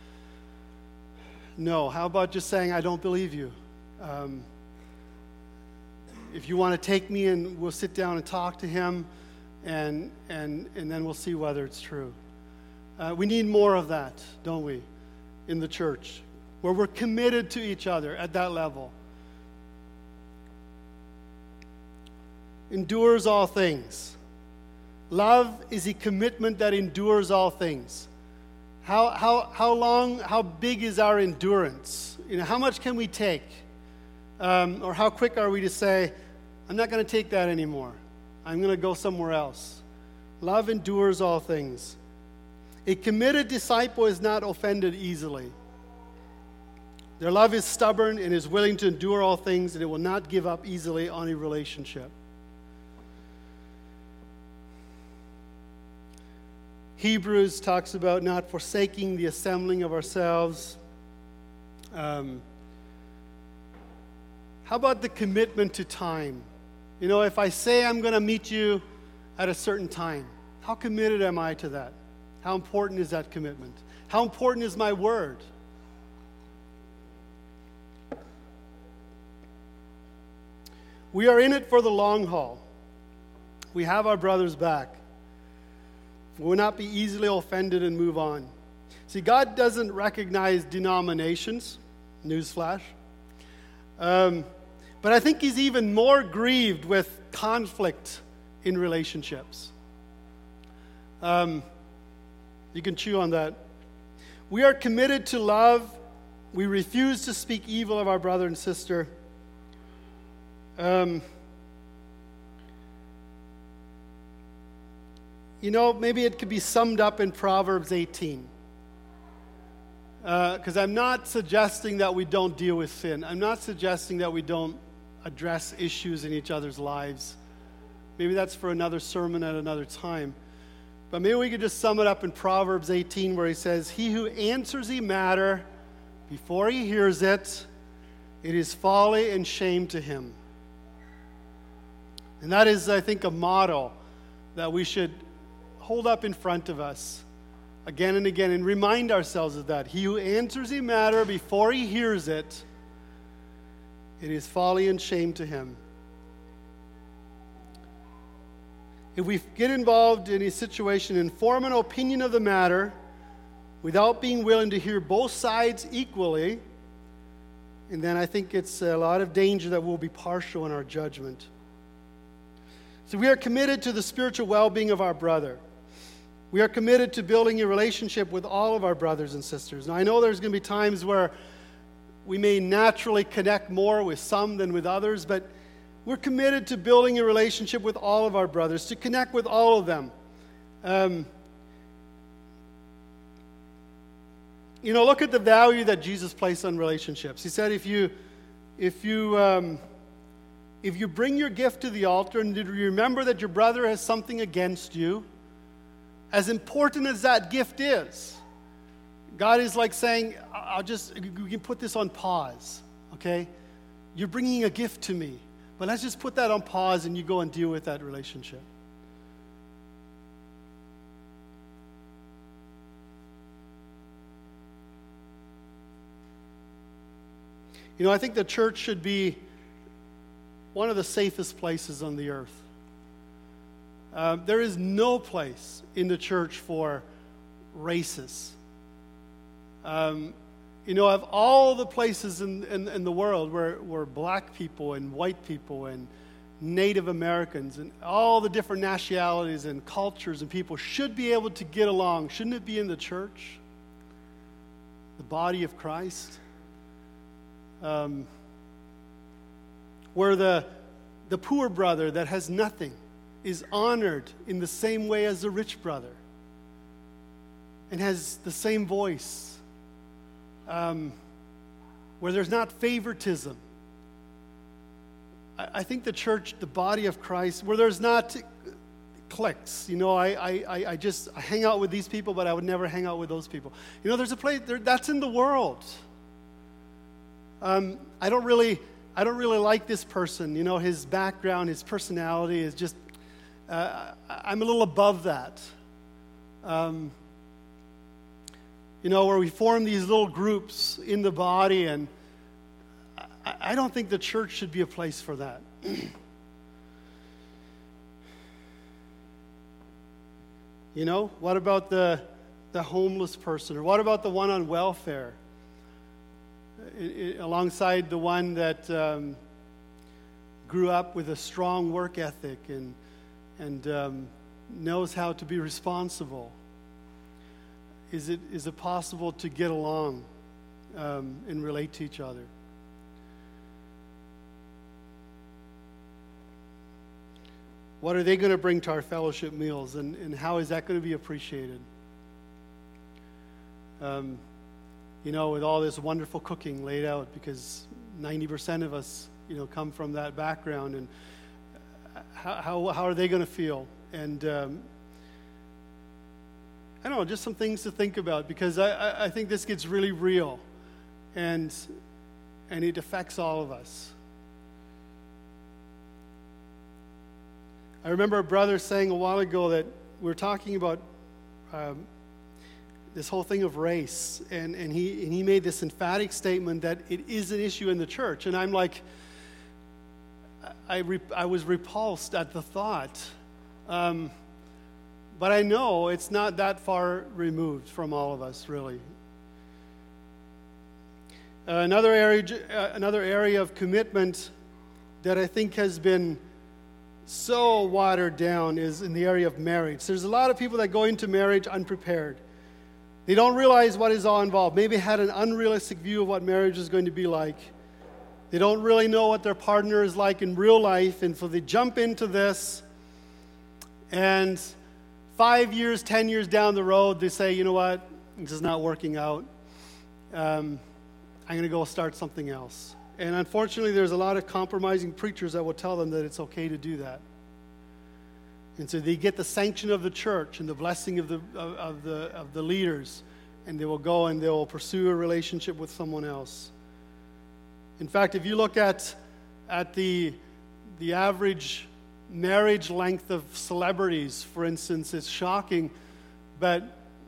No, how about just saying, I don't believe you? If you want to take me and we'll sit down and talk to him and then we'll see whether it's true. We need more of that, don't we, in the church, where we're committed to each other at that level. Endures all things. Love is a commitment that endures all things. How long, how big is our endurance? You know, how much can we take? Or how quick are we to say, I'm not going to take that anymore. I'm going to go somewhere else. Love endures all things. A committed disciple is not offended easily. Their love is stubborn and is willing to endure all things, and it will not give up easily on a relationship. Hebrews talks about not forsaking the assembling of ourselves. How about the commitment to time? You know, if I say I'm going to meet you at a certain time, how committed am I to that? How important is that commitment? How important is my word? We are in it for the long haul. We have our brothers back. We will not be easily offended and move on. See, God doesn't recognize denominations. Newsflash. But I think He's even more grieved with conflict in relationships. You can chew on that. We are committed to love. We refuse to speak evil of our brother and sister. You know, maybe it could be summed up in Proverbs 18. Because I'm not suggesting that we don't deal with sin. I'm not suggesting that we don't address issues in each other's lives. Maybe that's for another sermon at another time. But maybe we could just sum it up in Proverbs 18 where he says, "He who answers a matter before he hears it, it is folly and shame to him." And that is, I think, a motto that we should hold up in front of us again and again and remind ourselves of that. He who answers a matter before he hears it, it is folly and shame to him. If we get involved in a situation and form an opinion of the matter without being willing to hear both sides equally, and then I think it's a lot of danger that we'll be partial in our judgment. So we are committed to the spiritual well-being of our brother. We are committed to building a relationship with all of our brothers and sisters. Now, I know there's going to be times where we may naturally connect more with some than with others, but we're committed to building a relationship with all of our brothers, to connect with all of them. You know, look at the value that Jesus placed on relationships. He said, if you bring your gift to the altar and you remember that your brother has something against you, as important as that gift is, God is like saying, we can put this on pause, okay? You're bringing a gift to me, but let's just put that on pause and you go and deal with that relationship. You know, I think the church should be one of the safest places on the earth. There is no place in the church for racists. You know, of all the places in the world where black people and white people and Native Americans and all the different nationalities and cultures and people should be able to get along, shouldn't it be in the church? The body of Christ? Where the poor brother that has nothing is honored in the same way as the rich brother and has the same voice, where there's not favoritism. I think the church, the body of Christ, where there's not cliques. You know, I hang out with these people, but I would never hang out with those people. You know, there's a place that's in the world. I don't really like this person. You know, his background, his personality is just. I'm a little above that. You know, where we form these little groups in the body, and I don't think the church should be a place for that. You know, what about the homeless person, or what about the one on welfare? Alongside the one that grew up with a strong work ethic and knows how to be responsible. Is it possible to get along and relate to each other? What are they going to bring to our fellowship meals, and how is that going to be appreciated? With all this wonderful cooking laid out, because 90% of us, come from that background, and how are they going to feel? And I don't know, just some things to think about, because I think this gets really real, and it affects all of us. I remember a brother saying a while ago that we're talking about this whole thing of race, and he made this emphatic statement that it is an issue in the church, and I'm like, I was repulsed at the thought, but I know it's not that far removed from all of us, really. Another area of commitment that I think has been so watered down is in the area of marriage. There's a lot of people that go into marriage unprepared. They don't realize what is all involved. Maybe had an unrealistic view of what marriage is going to be like. They don't really know what their partner is like in real life, and so they jump into this, and 5 years, 10 years down the road, they say, you know what, this is not working out. I'm going to go start something else. And unfortunately, there's a lot of compromising preachers that will tell them that it's okay to do that. And so they get the sanction of the church and the blessing of the leaders, and they will go and they will pursue a relationship with someone else. In fact, if you look at the average marriage length of celebrities, for instance, it's shocking, but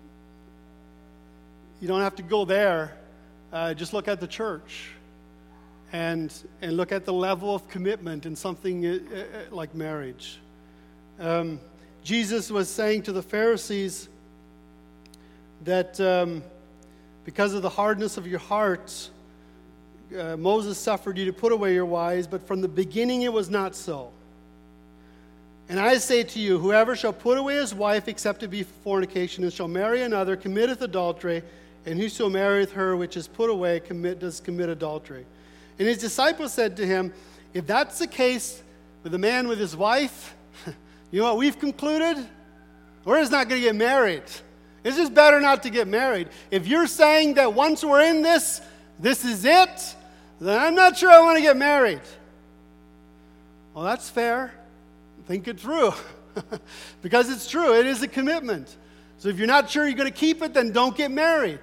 you don't have to go there. Just look at the church and look at the level of commitment in something like marriage. Jesus was saying to the Pharisees that because of the hardness of your heart, Moses suffered you to put away your wives, but from the beginning it was not so. And I say to you, whoever shall put away his wife except it be for fornication, and shall marry another, committeth adultery, and whoso marrieth her which is put away does commit adultery. And his disciples said to him, if that's the case with a man with his wife, you know what we've concluded? We're just not going to get married. It's just better not to get married. If you're saying that once we're in this is it, then I'm not sure I want to get married. Well, that's fair. Think it through. Because it's true. It is a commitment. So if you're not sure you're going to keep it, then don't get married.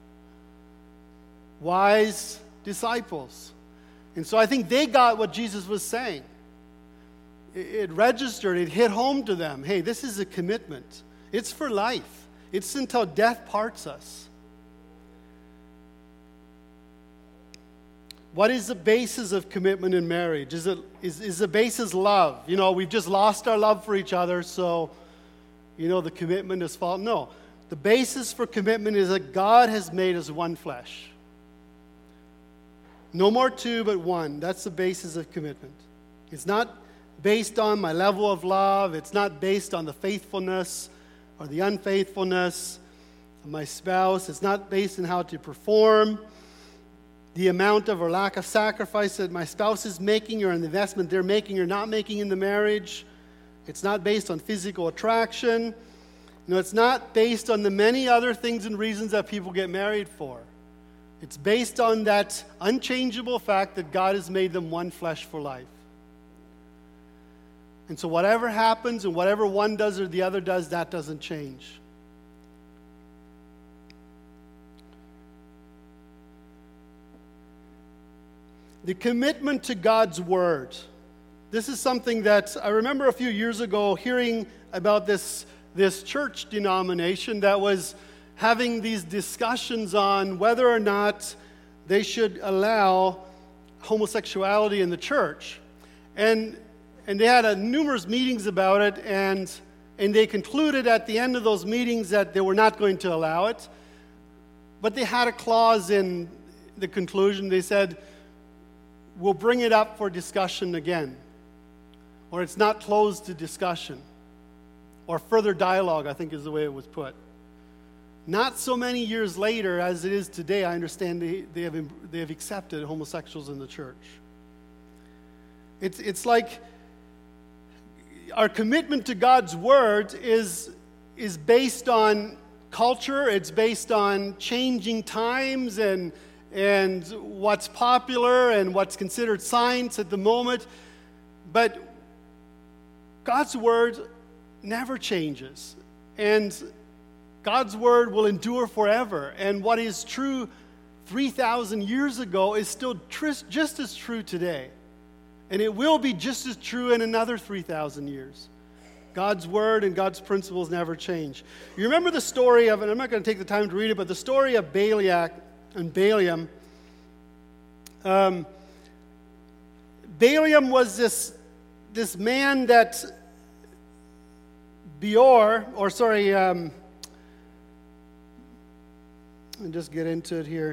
Wise disciples. And so I think they got what Jesus was saying. It registered, it hit home to them. Hey, this is a commitment. It's for life. It's until death parts us. What is the basis of commitment in marriage? Is the basis love? We've just lost our love for each other, so, the commitment is false. No. The basis for commitment is that God has made us one flesh. No more two, but one. That's the basis of commitment. It's not based on my level of love. It's not based on the faithfulness or the unfaithfulness of my spouse. It's not based on how to perform, the amount of or lack of sacrifice that my spouse is making, or an investment they're making or not making in the marriage. It's not based on physical attraction. It's not based on the many other things and reasons that people get married for. It's based on that unchangeable fact that God has made them one flesh for life. And so whatever happens and whatever one does or the other does, that doesn't change. The commitment to God's Word. This is something that I remember a few years ago hearing about this church denomination that was having these discussions on whether or not they should allow homosexuality in the church. And they had numerous meetings about it, and they concluded at the end of those meetings that they were not going to allow it. But they had a clause in the conclusion. They said, we'll bring it up for discussion again. Or it's not closed to discussion. Or further dialogue, I think is the way it was put. Not so many years later as it is today, I understand they have accepted homosexuals in the church. It's like our commitment to God's word is based on culture. It's based on changing times and what's popular and what's considered science at the moment. But God's word never changes. And God's word will endure forever. And what is true 3,000 years ago is still just as true today. And it will be just as true in another 3,000 years. God's word and God's principles never change. You remember the story of, and I'm not going to take the time to read it, but the story of Balak and Balaam. Balaam was this man that I'll just get into it here.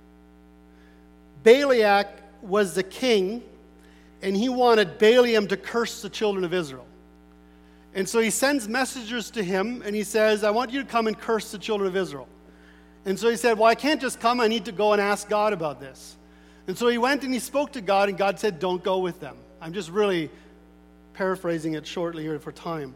Balak was the king, and he wanted Balaam to curse the children of Israel. And so he sends messengers to him, and he says, I want you to come and curse the children of Israel. And so he said, well, I can't just come. I need to go and ask God about this. And so he went and he spoke to God, and God said, don't go with them. I'm just really paraphrasing it shortly here for time.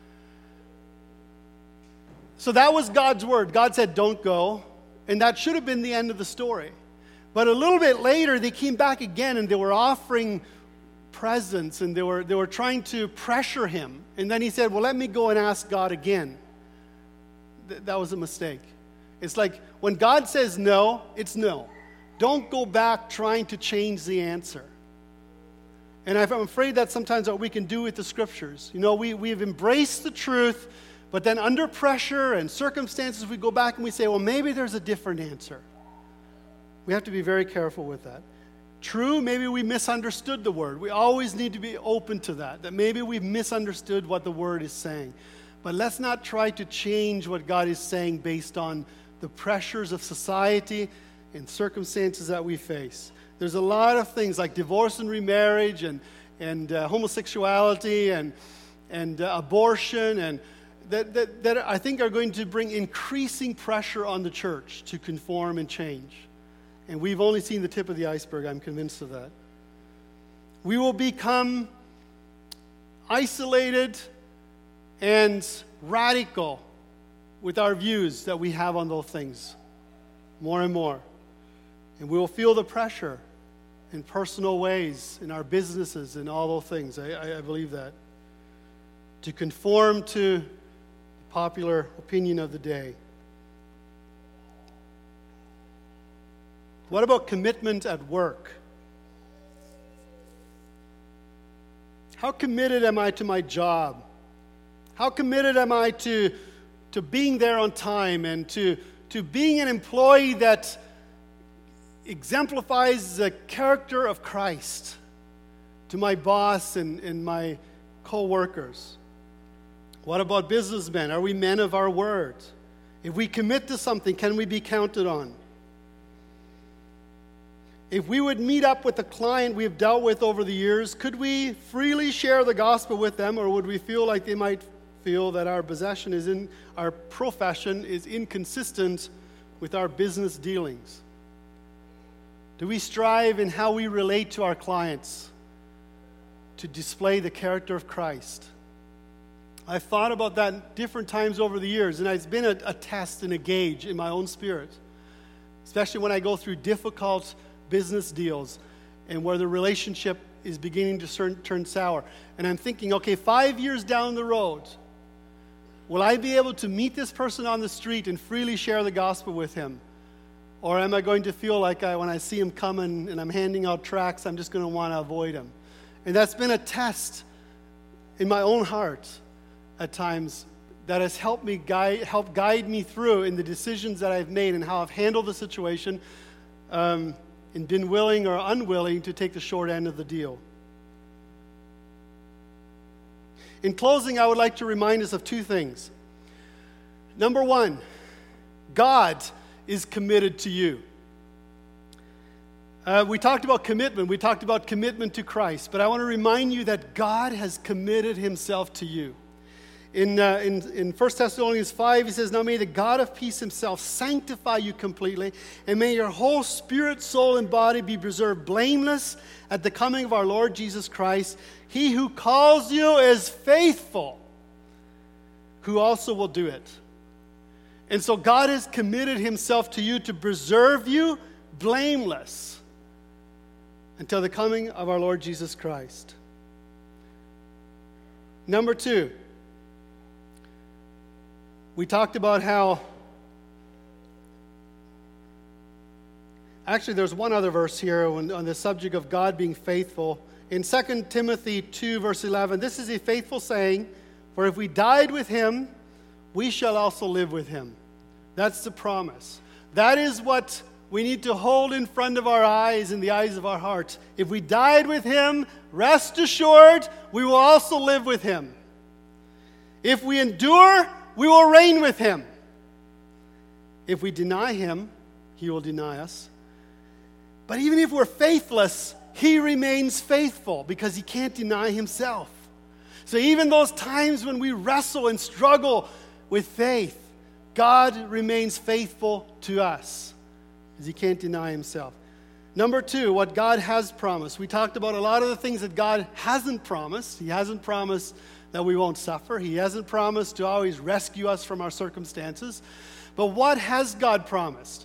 So that was God's word. God said, don't go. And that should have been the end of the story. But a little bit later, they came back again, and they were offering presents, and they were trying to pressure him. And then he said, well, let me go and ask God again. That was a mistake. It's like when God says no, it's no. Don't go back trying to change the answer. And I'm afraid that's sometimes what we can do with the scriptures. You know, we've embraced the truth, but then under pressure and circumstances, we go back and we say, well, maybe there's a different answer. We have to be very careful with that. True, maybe we misunderstood the word. We always need to be open to that maybe we've misunderstood what the word is saying. But let's not try to change what God is saying based on the pressures of society and circumstances that we face. There's a lot of things like divorce and remarriage and homosexuality and abortion and that I think are going to bring increasing pressure on the church to conform and change. And we've only seen the tip of the iceberg, I'm convinced of that. We will become isolated and radical with our views that we have on those things, more and more. And we will feel the pressure in personal ways, in our businesses, and all those things. I believe that. To conform to the popular opinion of the day. What about commitment at work? How committed am I to my job? How committed am I to being there on time and to being an employee that exemplifies the character of Christ to my boss and my co-workers? What about businessmen? Are we men of our word? If we commit to something, can we be counted on? If we would meet up with a client we've dealt with over the years, could we freely share the gospel with them, or would we feel like they might feel that our profession is inconsistent with our business dealings? Do we strive in how we relate to our clients to display the character of Christ? I've thought about that different times over the years, and it's been a test and a gauge in my own spirit, especially when I go through difficult business deals and where the relationship is beginning to turn sour. And I'm thinking, okay, 5 years down the road, will I be able to meet this person on the street and freely share the gospel with him? Or am I going to feel like when I see him coming and I'm handing out tracts, I'm just going to want to avoid him? And that's been a test in my own heart at times that has helped guide me through in the decisions that I've made and how I've handled the situation and been willing or unwilling to take the short end of the deal. In closing, I would like to remind us of two things. Number one, God is committed to you. We talked about commitment. We talked about commitment to Christ. But I want to remind you that God has committed himself to you. In 1 Thessalonians 5, he says, "Now may the God of peace himself sanctify you completely, and may your whole spirit, soul, and body be preserved blameless at the coming of our Lord Jesus Christ. He who calls you is faithful, who also will do it." And so God has committed himself to you to preserve you blameless until the coming of our Lord Jesus Christ. Number 2, we talked about how, actually there's one other verse here on the subject of God being faithful. In 2 Timothy 2, verse 11, "This is a faithful saying, for if we died with him, we shall also live with him." That's the promise. That is what we need to hold in front of our eyes, in the eyes of our hearts. If we died with him, rest assured, we will also live with him. If we endure, we will reign with him. If we deny him, he will deny us. But even if we're faithless, he remains faithful because he can't deny himself. So even those times when we wrestle and struggle with faith, God remains faithful to us because he can't deny himself. Number 2, what God has promised. We talked about a lot of the things that God hasn't promised. He hasn't promised that we won't suffer. He hasn't promised to always rescue us from our circumstances. But what has God promised?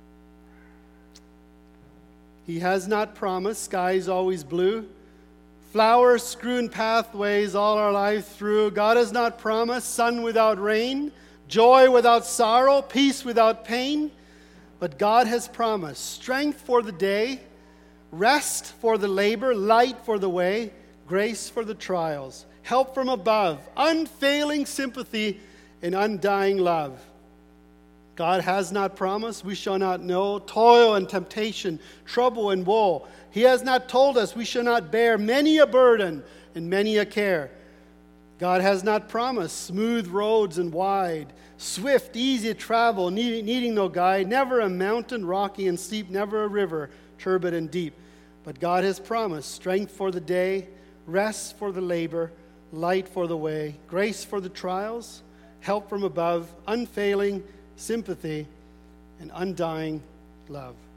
He has not promised skies always blue, flowers strewn pathways all our life through. God has not promised sun without rain, joy without sorrow, peace without pain. But God has promised strength for the day, rest for the labor, light for the way, grace for the trials, help from above, unfailing sympathy, and undying love. God has not promised we shall not know toil and temptation, trouble and woe. He has not told us we shall not bear many a burden and many a care. God has not promised smooth roads and wide, swift, easy travel, needing no guide, never a mountain rocky and steep, never a river turbid and deep. But God has promised strength for the day, rest for the labor, light for the way, grace for the trials, help from above, unfailing sympathy, and undying love.